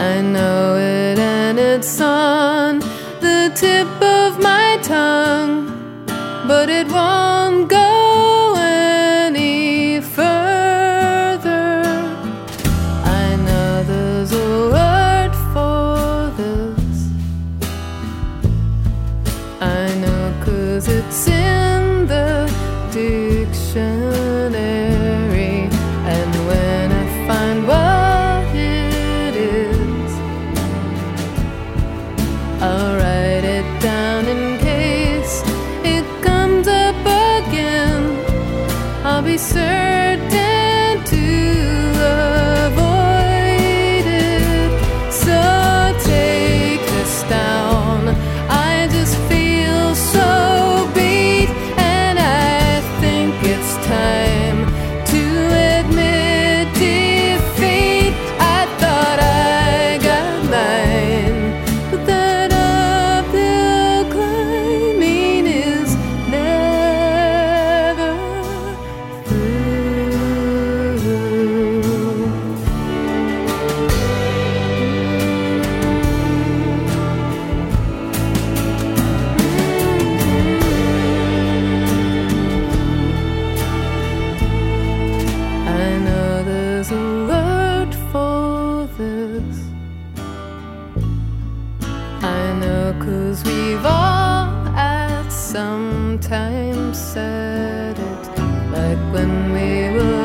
I know it and it's on the tip of my tongue, but it won't go any further. I know there's a word for this. I know 'cause it's in the dictionary, and when I find what it is, I'll write it down in case it comes up again. I'll be certain to avoid it. So take this down. I just feel so beat, and I think it's time to admit defeat. I thought I got mine, but that uphill climbing is never through. I know there's a word for this. I know 'cause we've all at some time said it, like when we were